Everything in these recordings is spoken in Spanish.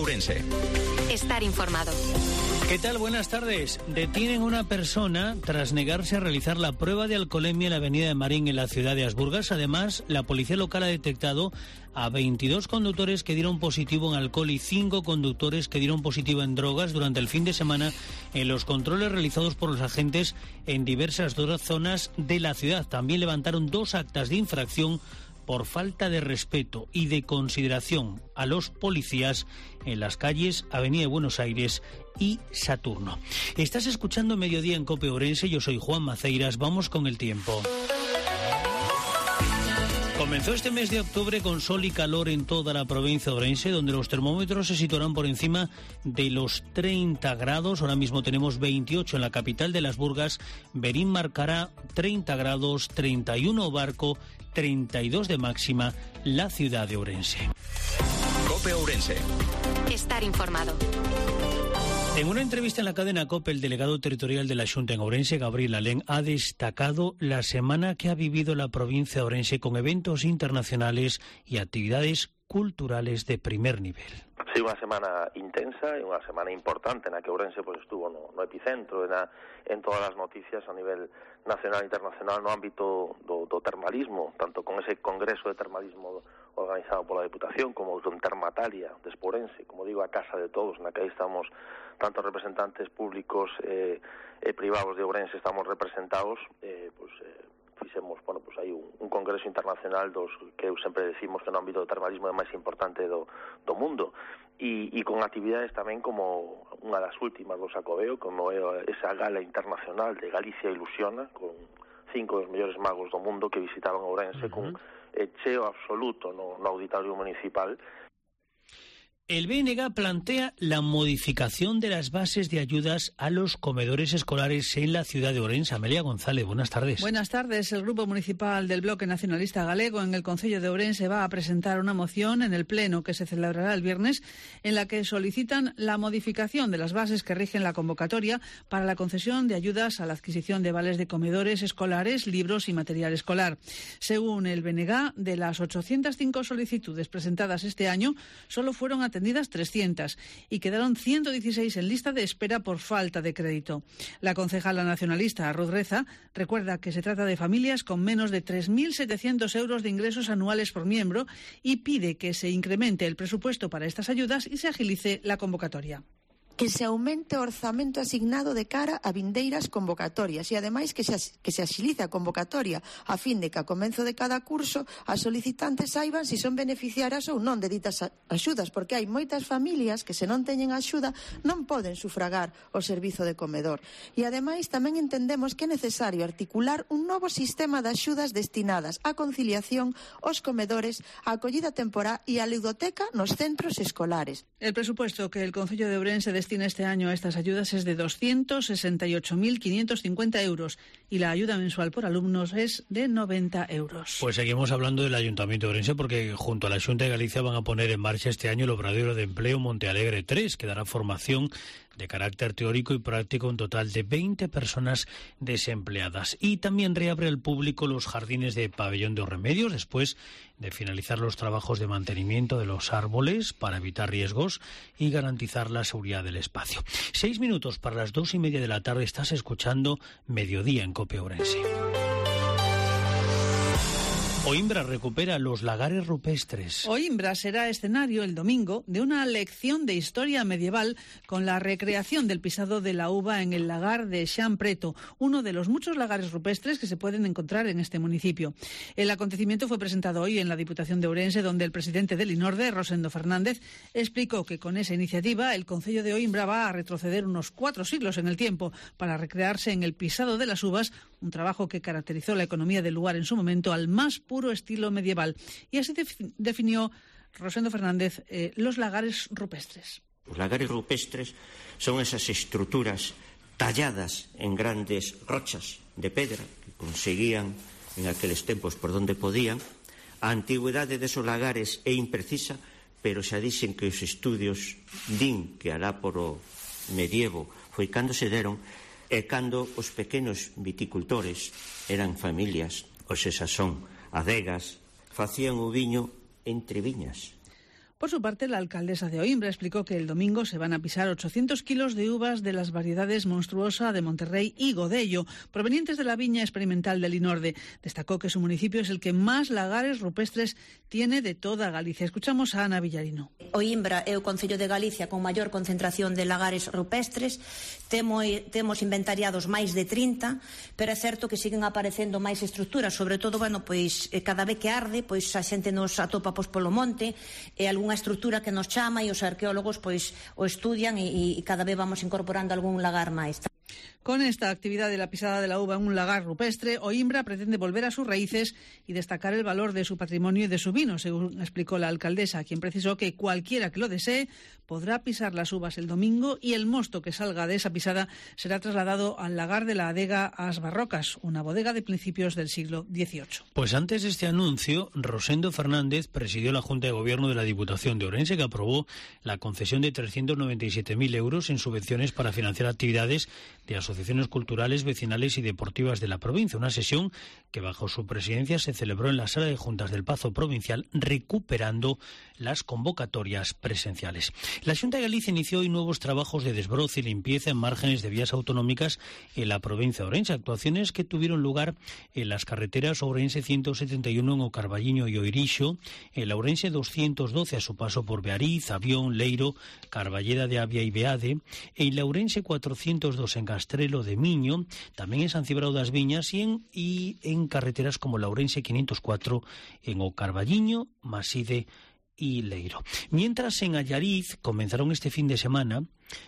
Ourense. Estar informado. ¿Qué tal? Buenas tardes. Detienen a una persona tras negarse a realizar la prueba de alcoholemia en la avenida de Marín, en la ciudad de Asburgas. Además, la policía local ha detectado a 22 conductores que dieron positivo en alcohol y 5 conductores que dieron positivo en drogas durante el fin de semana en los controles realizados por los agentes en diversas zonas de la ciudad. También levantaron 2 actas de infracción por falta de respeto y de consideración a los policías en las calles Avenida de Buenos Aires y Saturno. Estás escuchando Mediodía en COPE Ourense, yo soy Juan Maceiras, vamos con el tiempo. Comenzó este mes de octubre con sol y calor en toda la provincia de Ourense, donde los termómetros se situarán por encima de los 30 grados. Ahora mismo tenemos 28 en la capital de Las Burgas. Berín marcará 30 grados, 31 Barco, 32 de máxima la ciudad de Ourense. COPE Ourense. Estar informado. En una entrevista en la cadena COPE, el delegado territorial de la Xunta en Ourense, Gabriel Alén, ha destacado la semana que ha vivido la provincia de Ourense con eventos internacionales y actividades culturales de primer nivel. Sí, unha semana intensa e unha semana importante na que Ourense estuvo no epicentro en todas as noticias a nivel nacional e internacional no ámbito do termalismo, tanto con ese congreso de termalismo organizado pola Deputación como con Termatalia de Ourense, como digo, a casa de todos, na que aí estamos tanto representantes públicos e privados de Ourense estamos representados, fixemos, aí un congreso internacional dos que eu sempre decimos que no ámbito do termalismo é máis importante do mundo e con actividades tamén como unha das últimas do Xacobeo, como é esa gala internacional de Galicia Ilusiona, con 5 dos mellores magos do mundo que visitaron Ourense con cheo absoluto no auditorio municipal. El BNG plantea la modificación de las bases de ayudas a los comedores escolares en la ciudad de Ourense. Amelia González, buenas tardes. Buenas tardes. El Grupo Municipal del Bloque Nacionalista Galego en el Concello de Ourense va a presentar una moción en el Pleno que se celebrará el viernes en la que solicitan la modificación de las bases que rigen la convocatoria para la concesión de ayudas a la adquisición de vales de comedores escolares, libros y material escolar. Según el BNG, de las 805 solicitudes presentadas este año, solo fueron atendidas 300 y quedaron 116 en lista de espera por falta de crédito. La concejala nacionalista Ruth Reza recuerda que se trata de familias con menos de 3.700 euros de ingresos anuales por miembro y pide que se incremente el presupuesto para estas ayudas y se agilice la convocatoria. Que se aumente o orzamento asignado de cara a vindeiras convocatorias e, ademais, que se axilice a convocatoria a fin de que a comenzo de cada curso as solicitantes saiban se son beneficiarias ou non de ditas axudas, porque hai moitas familias que se non teñen axuda non poden sufragar o servizo de comedor. E, ademais, tamén entendemos que é necesario articular un novo sistema de axudas destinadas á conciliación, aos comedores, á acollida temporá e á ludoteca nos centros escolares. El presupuesto que el Concello de Ourense destina este año a estas ayudas es de 268.550 euros y la ayuda mensual por alumnos es de 90 euros. Pues seguimos hablando del Ayuntamiento de Ourense porque junto a la Xunta de Galicia van a poner en marcha este año el Obradoiro de Empleo Montealegre 3, que dará formación de carácter teórico y práctico a un total de 20 personas desempleadas. Y también reabre al público los jardines de Pabellón de los Remedios después de finalizar los trabajos de mantenimiento de los árboles para evitar riesgos y garantizar la seguridad del espacio. 6 minutos para las 2:30 de la tarde. Estás escuchando Mediodía en COPE Ourense. Oimbra recupera los lagares rupestres. Oimbra será escenario el domingo de una lección de historia medieval con la recreación del pisado de la uva en el lagar de Xan Preto, uno de los muchos lagares rupestres que se pueden encontrar en este municipio. El acontecimiento fue presentado hoy en la Diputación de Ourense, donde el presidente del INORDE, Rosendo Fernández, explicó que con esa iniciativa el concello de Oimbra va a retroceder unos 4 siglos en el tiempo para recrearse en el pisado de las uvas, un trabajo que caracterizó la economía del lugar en su momento al más puro estilo medieval. Y así definió Rosendo Fernández los lagares rupestres. Os lagares rupestres son esas estruturas talladas en grandes rochas de pedra que conseguían en aqueles tempos por donde podían. A antigüedade desos lagares é imprecisa, pero xa dixen que os estudios din que alá por o medievo foi cando se deron e cando os pequenos viticultores eran familias, ou sexa son adegas, facían o viño entre viñas. Por su parte, la alcaldesa de Oimbra explicó que el domingo se van a pisar 800 kilos de uvas de las variedades Monstruosa de Monterrey y Godello, provenientes de la viña experimental de Linorde. Destacó que su municipio es el que más lagares rupestres tiene de toda Galicia. Escuchamos a Ana Villarino. Oimbra é o concello de Galicia con maior concentración de lagares rupestres. Temos inventariados máis de 30, pero é certo que siguen aparecendo máis estructuras, sobre todo, cada vez que arde, a xente nos atopa polo monte, e algunha estructura que nos chama e os arqueólogos o estudian e cada vez vamos incorporando algún lagar máis. Con esta actividad de la pisada de la uva en un lagar rupestre, Oimbra pretende volver a sus raíces y destacar el valor de su patrimonio y de su vino, según explicó la alcaldesa, quien precisó que cualquiera que lo desee podrá pisar las uvas el domingo y el mosto que salga de esa pisada será trasladado al lagar de la adega As Barrocas, una bodega de principios del siglo XVIII. Pues antes de este anuncio, Rosendo Fernández presidió la Junta de Gobierno de la Diputación de Ourense, que aprobó la concesión de 397.000 euros en subvenciones para financiar actividades de asociaciones culturales, vecinales y deportivas de la provincia. Una sesión que bajo su presidencia se celebró en la Sala de Juntas del Pazo Provincial, recuperando las convocatorias presenciales. La Xunta de Galicia inició hoy nuevos trabajos de desbroce y limpieza en márgenes de vías autonómicas en la provincia de Ourense, actuaciones que tuvieron lugar en las carreteras Ourense 171 en O Carballiño y Oirixo, en la Ourense 212 a su paso por Beariz, Avión, Leiro, Carballeda de Avia y Beade, en la Ourense 402 en Castrelo de Miño, tamén en San Cibrao das Viñas y en carreteras como la Ourense 504 en O Carballiño, Maside y Leiro. Mientras en Allariz comenzaron este fin de semana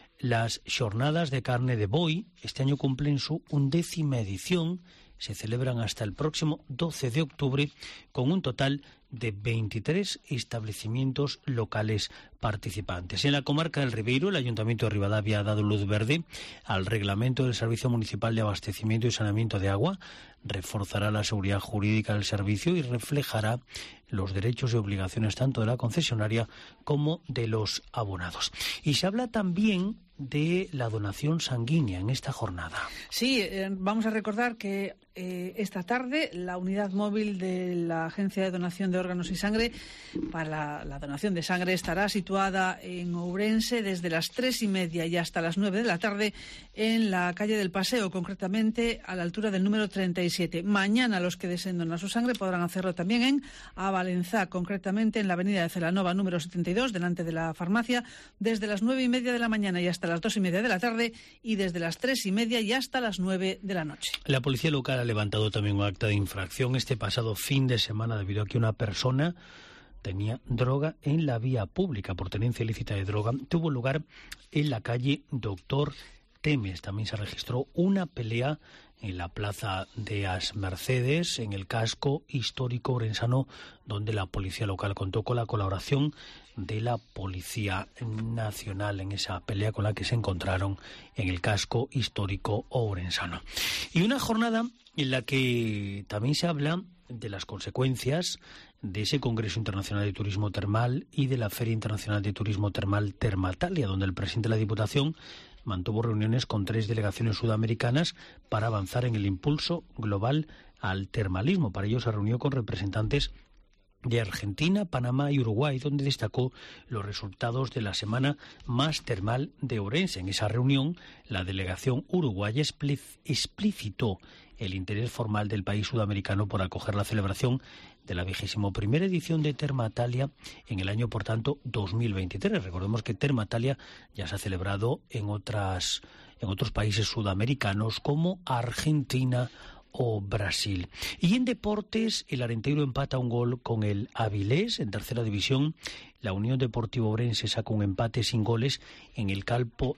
las xornadas de carne de boi. Este año cumplen su 11ª edición. Se celebran hasta el próximo 12 de octubre con un total de 23 establecimientos locales participantes. En la comarca del Ribeiro, el Ayuntamiento de Ribadavia ha dado luz verde al reglamento del Servicio Municipal de Abastecimiento y Saneamiento de Agua. Reforzará la seguridad jurídica del servicio y reflejará los derechos y obligaciones tanto de la concesionaria como de los abonados. Y se habla también de la donación sanguínea en esta jornada. Sí, vamos a recordar que esta tarde la unidad móvil de la Agencia de Donación de Órganos y Sangre para la donación de sangre estará situada en Ourense desde las 3:30 y hasta las 9 de la tarde en la calle del Paseo, concretamente a la altura del número 37. Mañana los que deseen donar su sangre podrán hacerlo también en Avalenzá, concretamente en la avenida de Celanova número 72, delante de la farmacia, desde las 9:30 de la mañana y hasta las 2:30 de la tarde y desde las 3:30 y hasta las 9 de la noche. La policía local ha levantado también un acta de infracción este pasado fin de semana debido a que una persona tenía droga en la vía pública por tenencia ilícita de droga. Tuvo lugar en la calle Doctor Temes. También se registró una pelea en la plaza de As Mercedes, en el casco histórico orensano, donde la policía local contó con la colaboración de la Policía Nacional en esa pelea con la que se encontraron en el casco histórico orensano. Y una jornada en la que también se habla de las consecuencias de ese Congreso Internacional de Turismo Termal y de la Feria Internacional de Turismo Termal Termatalia, donde el presidente de la Diputación mantuvo reuniones con 3 delegaciones sudamericanas para avanzar en el impulso global al termalismo. Para ello se reunió con representantes de Argentina, Panamá y Uruguay, donde destacó los resultados de la Semana Más Termal de Ourense. En esa reunión, la delegación uruguaya explicitó el interés formal del país sudamericano por acoger la celebración de la 21ª edición de Termatalia en el año, por tanto, 2023. Recordemos que Termatalia ya se ha celebrado en otros países sudamericanos como Argentina o Brasil. Y en deportes, el Arenteiro empata un gol con el Avilés en tercera división. La Unión Deportiva Ourense saca un empate sin goles en el campo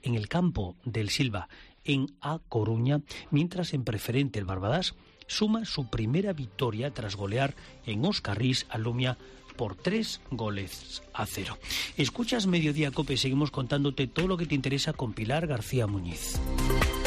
del Silva en A Coruña, mientras en preferente el Barbadás suma su primera victoria tras golear en Os Carrís a Lumia por 3-0. Escuchas Mediodía Cope, seguimos contándote todo lo que te interesa con Pilar García Muñiz.